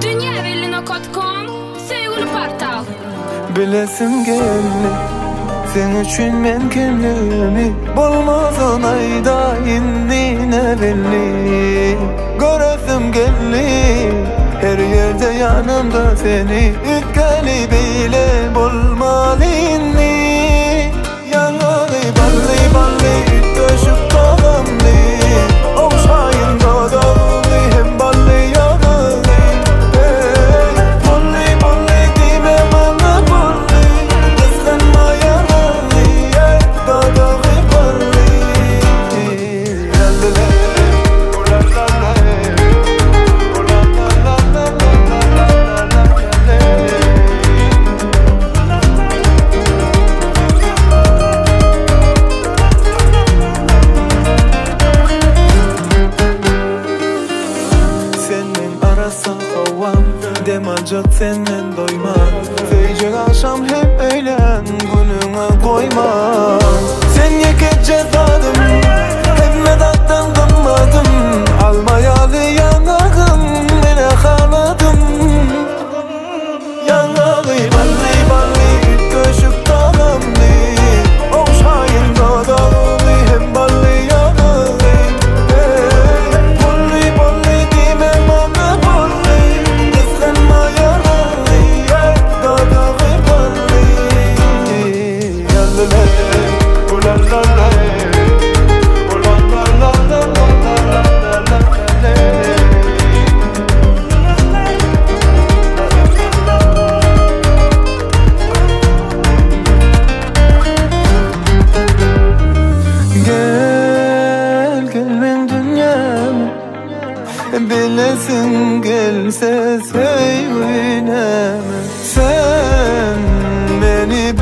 Dünyavelino.com Sevgili portal. Bilesim geldi sen üçün men kimliğimi, bolmaz onayda innine belli. Göresim geldi her yerde yanımda seni, ütkeli bile bolmalı inni. Yanılı balli balli üttöşüp doğamlı, oğuşayın doğdağlı hem balli yanılı. Bolli bolli dime bana bolli, kıskanma yanılı, doğdağı bolli. Lalala, ulalala, demacak senden doyma, feycek akşam hep eğlen, gününe koyma. Sen yeket cezadım, hep medattan kımmadım, almayalı yanağım, mene haladım. Yanağı balli balli, üttöşüp dağımlı, oğuşayın doğdağlı, hem balli yanağı. Bolli bolli dime bana bolli, bilesin gelse sevinem. Sen beni